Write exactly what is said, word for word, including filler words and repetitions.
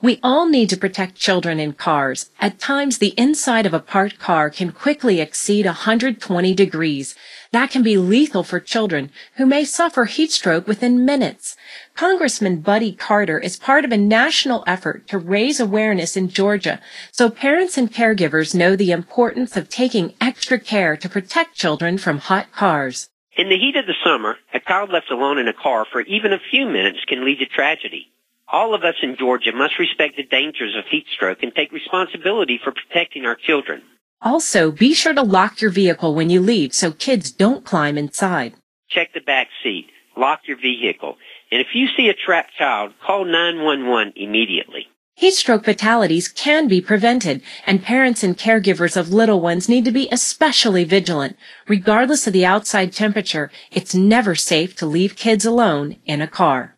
We all need to protect children in cars. At times, the inside of a parked car can quickly exceed one hundred twenty degrees. That can be lethal for children who may suffer heat stroke within minutes. Congressman Buddy Carter is part of a national effort to raise awareness in Georgia so parents and caregivers know the importance of taking extra care to protect children from hot cars. In the heat of the summer, a child left alone in a car for even a few minutes can lead to tragedy. All of us in Georgia must respect the dangers of heat stroke and take responsibility for protecting our children. Also, be sure to lock your vehicle when you leave so kids don't climb inside. Check the back seat. Lock your vehicle. And if you see a trapped child, call nine one one immediately. Heat stroke fatalities can be prevented, and parents and caregivers of little ones need to be especially vigilant. Regardless of the outside temperature, it's never safe to leave kids alone in a car.